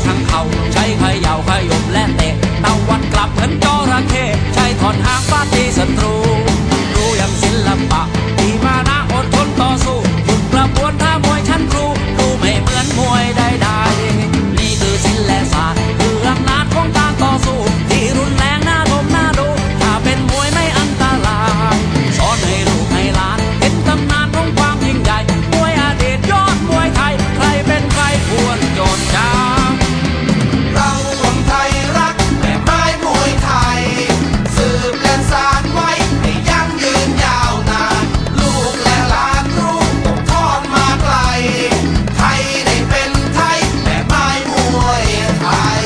ทั้งเข่าใช้เขย่าขยมและเตะตะวัดกลับเหมือนจระเข้ใช้ถอนหางฟาดตีศัตรูรู้อย่างศิลปะที่มานะอดทนต่อสู้ฝึกกระบวนท่ามวยชั้นครูดูไม่เหมือนมวยใดๆนี่คือศิลปศาสตร์คืออำนาจของการต่อสู้ที่รุนแรงน่าชมน่าดูถ้าเป็นมวยไม่อันตรายสอนให้ลูกให้หลานเห็นตำนานของความยิ่งใหญ่มวยอดีตยอดมวยไทยใครเป็นใครควรจดจำเราคนไทยรักแม่ไม้มวยไทยสืบและสานไว้ให้ยั่งยืนยาวนานลูกและหลานรู้ต้องทอดมาไกลไทยได้เป็นไทยแม่ไม้มวยไทย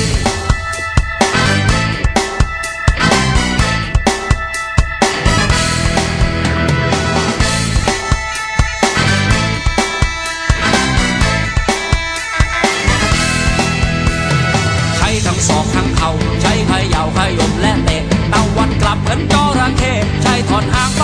ใช้ทั้งศอกทั้งเข่าใช้เขย่าขยมและเตะตะวัดกลับเหมือนจระเข้ใช้ถอนหาง